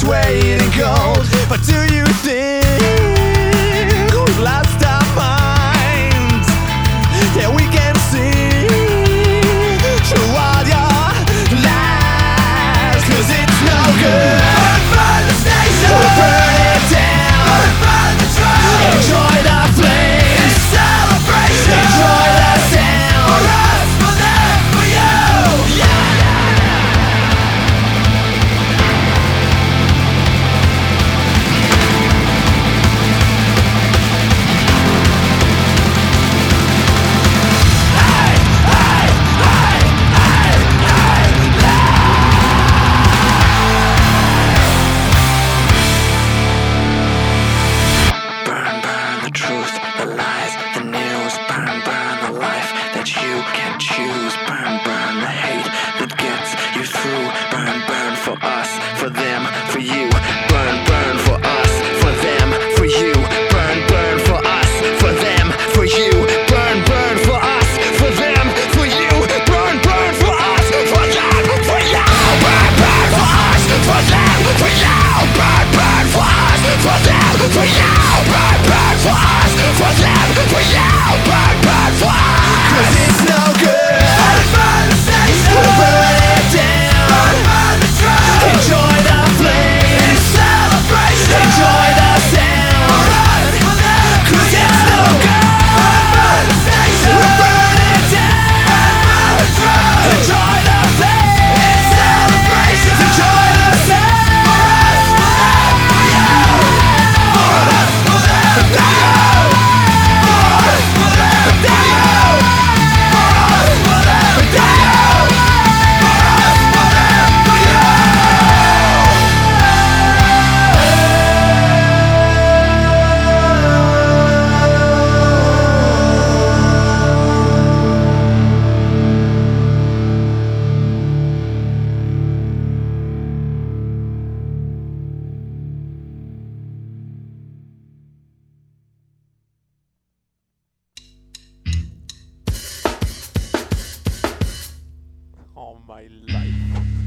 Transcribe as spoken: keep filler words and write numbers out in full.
its weight in gold. But do you think we've lost our minds? Yeah, we can see through all your lies, 'cause it's no good. Burn, burn the station, we'll burn it down. Burn, burn the train, enjoy the flames. It's celebration, enjoy the sound. For us, for them, for you. Yeah. Choose, burn, burn the hate that gets you through. Burn, burn for us, for them, for you. Burn, burn for us, for them, for you. Burn, burn for us, for them, for you. Burn, burn for us, for them, for you. Burn, burn for us, for them, for you. Burn, burn for us, for them, for you. Burn, burn for us, for them, for you. Burn, burn for us, for them, for you. Burn, burn for us, 'cause it's no good. Enjoy the flames, celebration, enjoy the sound. For us, for them, 'cause it's no good. Burn the station, we'll burn it down. Enjoy the flames, celebration, enjoy the sound. For us, for them, for you. For us, for them, for you. For us, for them, for you. For us, for them, for you. All my life.